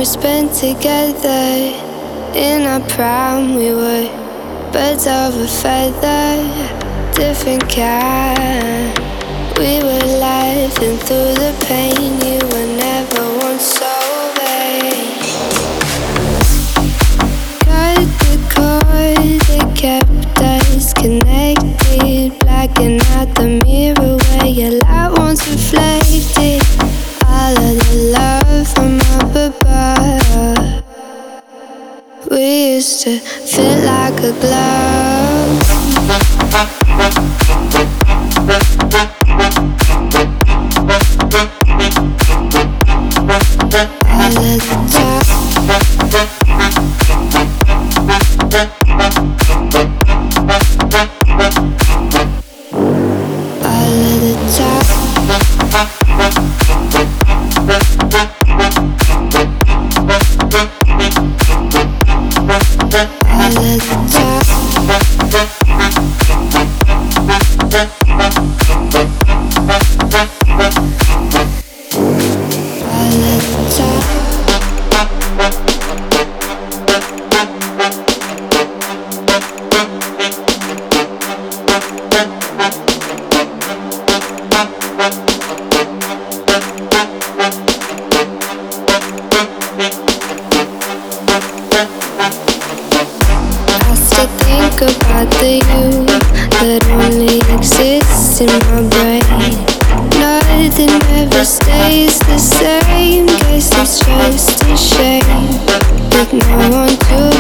spent together. In our prime we were birds of a feather, different kind. We were laughing through the pain. You were never once so vain. Cut the cord that kept us connected, blacking out the mirror where your light once reflected. All of the love from up above, we used to fit like a glove. All of the time. All of the time. All of the time. About the you that only exists in my brain. Nothing ever stays the same. Guess it's just a shame with no one to